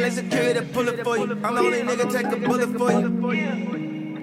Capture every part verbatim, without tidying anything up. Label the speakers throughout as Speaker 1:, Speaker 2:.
Speaker 1: Say security, pull it for you. I'm the only nigga take a bullet for you.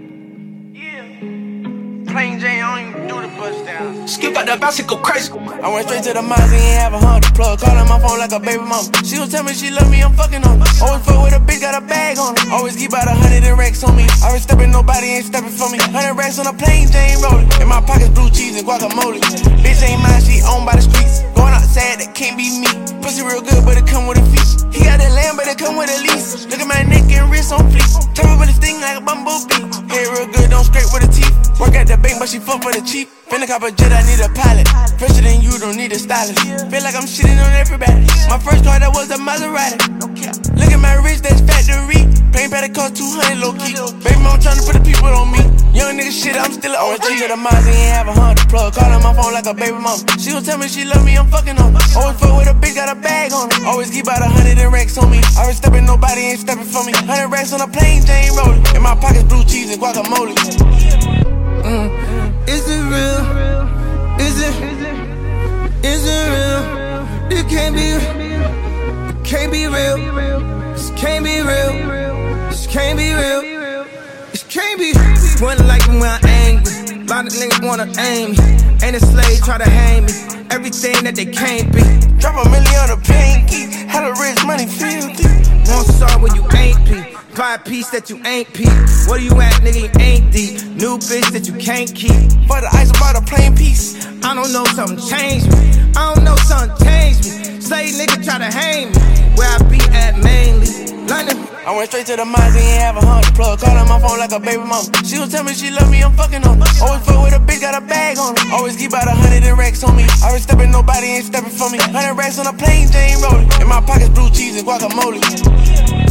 Speaker 2: Plain Jane, I don't even do the bust down.
Speaker 3: Skip out that bounce and go crazy.
Speaker 4: I went straight to the mines and ain't have a hundred plug. Calling my phone like a baby mama. She gon' tell me she love me, I'm fucking on her. Always fuck with a bitch, got a bag on her. Always keep out a hundred and racks on me. I ain't stepping, nobody ain't stepping for me. Hundred racks on a plain Jane rolling. In my pockets, blue cheese and guacamole. Bitch ain't mine, she owned by the streets. Going outside, that can't be me. Pussy real good, but it come with a feast. He got that land, but it come with a lease. Look at my neck and wrist on fleek. Tell me when it sting like a bumblebee. Head real good, don't scrape with the teeth. Work at the bank, but she fuck for the cheap. Finna cop a jet, I need a pilot. Fresher than you, don't need a stylist. Feel like I'm shitting on everybody. My first car, that was a Maserati. Look at my wrist, that's factory. Plain better cost two hundred low key. Baby mom tryna put the people on me. Young nigga shit, I'm still a O G. To the mines and ain't have a hundred plug. Calling my phone like a baby mama. She gon' tell me she love me, I'm fucking on her. Always fuck with a bitch, got a bag on her. Always keep out a hundred and racks on me. I ain't stepping, nobody ain't stepping for me. Hundred racks on a plain Jane rolling. In my pockets, blue cheese and guacamole.
Speaker 1: Mm. Is it real? Is it? Is it real? It can't be. It can't be real. This can't be real. This can't be real. This can't be. One like me when I'm angry. Lot of niggas wanna aim me. Ain't a slave try to hang me. Everything that they can't be.
Speaker 4: Drop a million on a pinky. Had a rich money filthy.
Speaker 1: Won't saw when you ain't pee. Buy a piece that you ain't pee. Where you at, nigga? You ain't deep. New bitch that you can't keep.
Speaker 4: For the ice, about a plain piece.
Speaker 1: I don't know, something changed me. I don't know, something changed me. Say nigga try to hang me. Where I be at mainly. London.
Speaker 4: I went straight to the mines and ain't have a hundred plug. Calling my phone like a baby mama. She gon' tell me she love me, I'm fucking on her. Always fuck with a bitch, got a bag on her. Always keep out a hundred and racks on me. I ain't stepping, nobody ain't stepping for me. Hundred racks on a plain Jane rolling. In my pockets, blue cheese and guacamole.